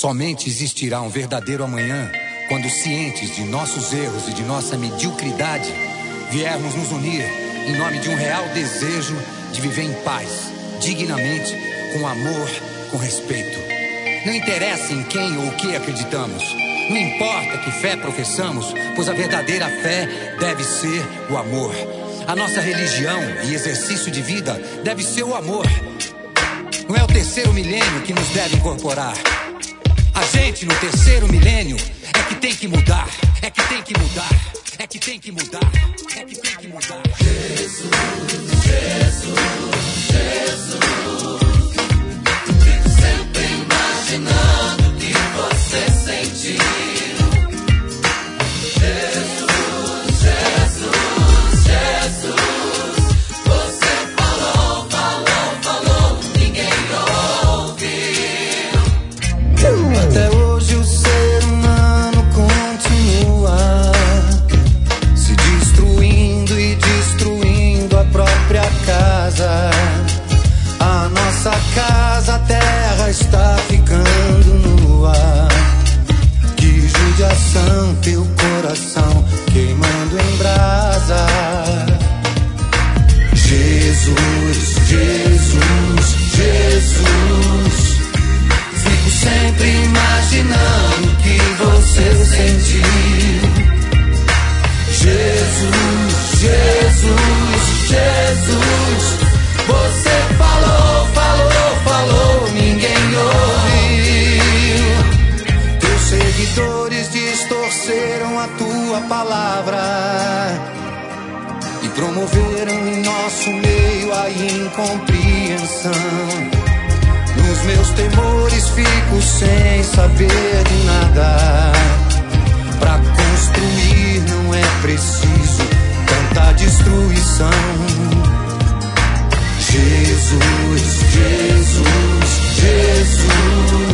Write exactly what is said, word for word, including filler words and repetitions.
Somente existirá um verdadeiro amanhã quando, cientes de nossos erros e de nossa mediocridade, viermos nos unir em nome de um real desejo de viver em paz, dignamente, com amor, com respeito. Não interessa em quem ou o que acreditamos. Não importa que fé professamos, pois a verdadeira fé deve ser o amor. A nossa religião e exercício de vida deve ser o amor. Não é o terceiro milênio que nos deve incorporar. A gente no terceiro milênio é que tem que mudar, é que tem que mudar, é que tem que mudar, é que tem que mudar. Jesus, Jesus, Jesus, fico sempre imaginando o que você sentiu. Jesus, Jesus, Jesus, você falou, falou, falou, ninguém ouviu. Até hoje o ser humano continua se destruindo e destruindo a própria casa. A nossa casa, a terra está ficando nua. Que judiação, teu coração queimando em brasa. Jesus, Jesus, Jesus, fico sempre imaginando o que você sentiu. Jesus, Jesus, Jesus, você falou, falou, falou, ninguém ouviu. Teus seguidores distorceram a tua palavra e promoveram em nosso meio a incompreensão. Nos meus temores fico sem saber de nada. Pra construir não é preciso tanta destruição. Jesus, Jesus, Jesus,